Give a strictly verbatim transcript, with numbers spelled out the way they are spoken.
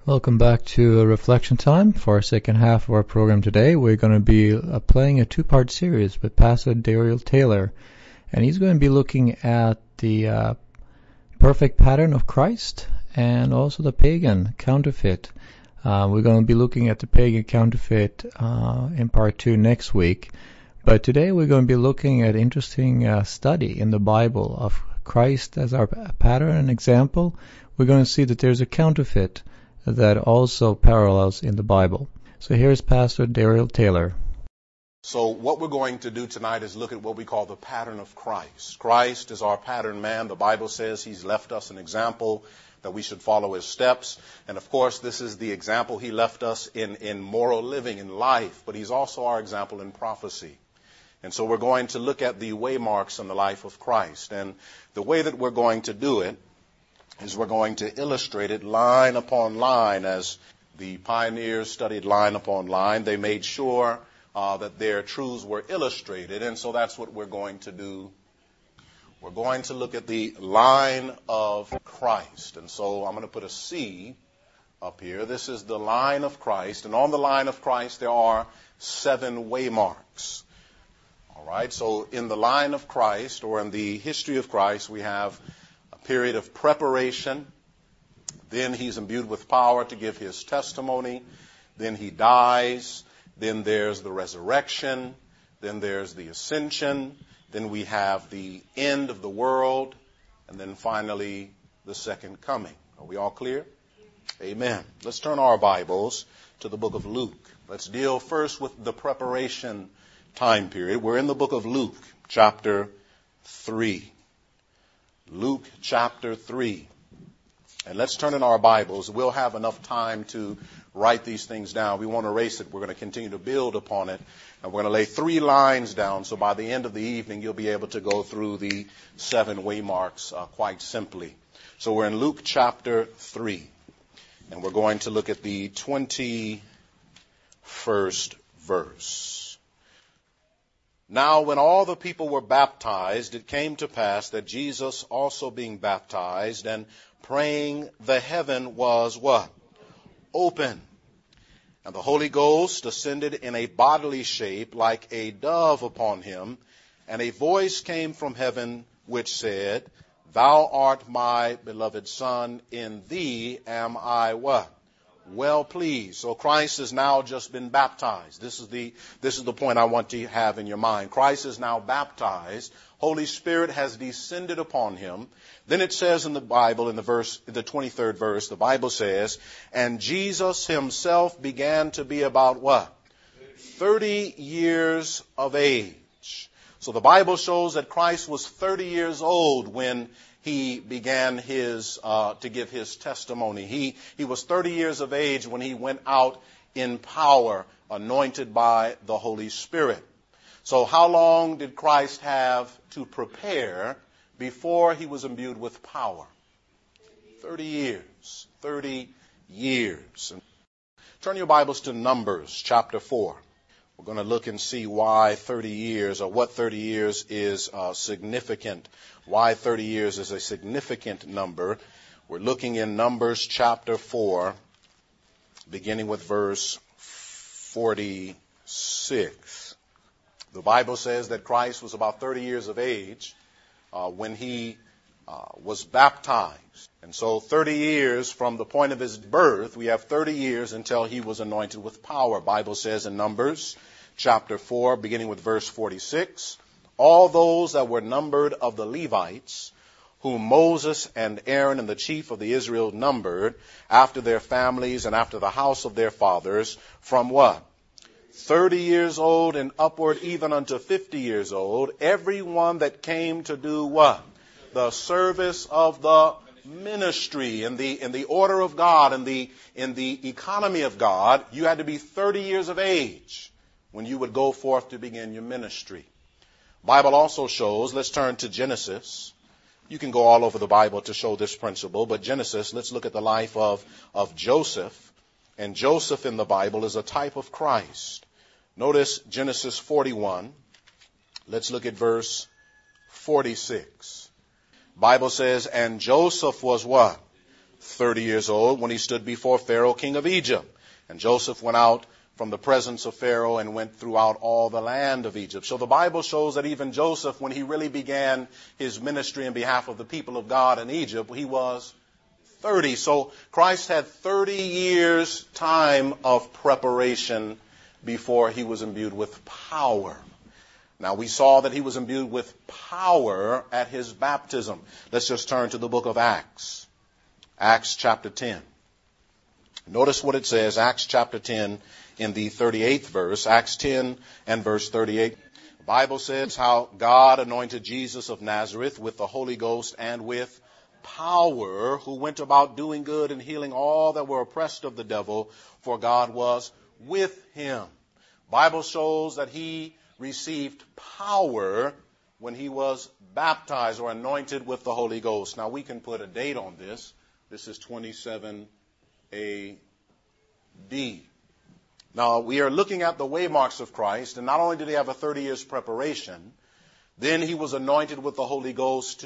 Welcome back to Reflection Time. For our second half of our program today, we're going to be uh, playing a two-part series with Pastor Daryl Taylor. And he's going to be looking at the uh, perfect pattern of Christ and also the pagan counterfeit. Uh, we're going to be looking at the pagan counterfeit uh, in part two next week. But today we're going to be looking at interesting uh, study in the Bible of Christ as our pattern and example. We're going to see that there's a counterfeit that also parallels in the Bible. So here's Pastor Daryl Taylor. So what we're going to do tonight is look at what we call the pattern of Christ. Christ is our pattern man. The Bible says he's left us an example that we should follow his steps. And of course, this is the example he left us in, in moral living, in life, but he's also our example in prophecy. And so we're going to look at the waymarks in the life of Christ. And the way that we're going to do it is we're going to illustrate it line upon line. As the pioneers studied line upon line, they made sure uh, that their truths were illustrated. And so that's what we're going to do. We're going to look at the line of Christ. And so I'm going to put a C up here. This is the line of Christ. And on the line of Christ, there are seven waymarks. All right. So in the line of Christ, or in the history of Christ, we have a period of preparation. Then he's imbued with power to give his testimony. Then he dies. Then there's the resurrection. Then there's the ascension. Then we have the end of the world. And then finally, the second coming. Are we all clear? Amen. Let's turn our Bibles to the book of Luke. Let's deal first with the preparation time period. We're in the book of Luke, chapter three. Luke, chapter three. And let's turn in our Bibles. We'll have enough time to write these things down. We won't erase it. We're going to continue to build upon it. And we're going to lay three lines down. So by the end of the evening, you'll be able to go through the seven waymarks uh, quite simply. So we're in Luke, chapter three. And we're going to look at the twenty-first verse. Now, when all the people were baptized, it came to pass that Jesus also being baptized and praying, the heaven was what? Open. And the Holy Ghost descended in a bodily shape like a dove upon him. And a voice came from heaven which said, Thou art my beloved Son, in thee am I what? Well pleased. So Christ has now just been baptized. This is the this is the point I want to have in your mind. Christ is now baptized. Holy Spirit has descended upon him. Then it says in the Bible, in the verse, the twenty-third verse, the Bible says, and Jesus himself began to be about what? thirty years of age. So the Bible shows that Christ was thirty years old when he began his, uh, to give his testimony. He, he was thirty years of age when he went out in power, anointed by the Holy Spirit. So how long did Christ have to prepare before he was imbued with power? thirty years. thirty years. Turn your Bibles to Numbers, chapter four. We're going to look and see why thirty years, or what thirty years is uh, significant. Why thirty years is a significant number. We're looking in Numbers chapter four, beginning with verse forty-six. The Bible says that Christ was about thirty years of age uh, when he uh, was baptized. And so thirty years from the point of his birth, we have thirty years until he was anointed with power. Bible says in Numbers chapter four, beginning with verse forty-six, all those that were numbered of the Levites, whom Moses and Aaron and the chief of the Israel numbered, after their families and after the house of their fathers, from what? Thirty years old and upward, even unto fifty years old, every one that came to do what? The service of the ministry. In the in the order of God, in the in the economy of God, you had to be thirty years of age when you would go forth to begin your ministry. Bible also shows, let's turn to Genesis. You can go all over the Bible to show this principle, but Genesis, let's look at the life of, of Joseph. And Joseph in the Bible is a type of Christ. Notice Genesis forty-one. Let's look at verse forty-six. Bible says, and Joseph was what? thirty years old when he stood before Pharaoh, king of Egypt. And Joseph went out from the presence of Pharaoh and went throughout all the land of Egypt. So the Bible shows that even Joseph, when he really began his ministry in behalf of the people of God in Egypt, he was thirty. So Christ had thirty years time of preparation before he was imbued with power. Now we saw that he was imbued with power at his baptism. Let's just turn to the book of Acts. Acts chapter ten. Notice what it says, Acts chapter ten in the thirty-eighth verse, Acts ten and verse thirty-eight. The Bible says how God anointed Jesus of Nazareth with the Holy Ghost and with power, who went about doing good and healing all that were oppressed of the devil, for God was with him. The Bible shows that he received power when he was baptized or anointed with the Holy Ghost. Now we can put a date on this. This is twenty-seven A D. Now, we are looking at the waymarks of Christ, and not only did he have a thirty years preparation, then he was anointed with the Holy Ghost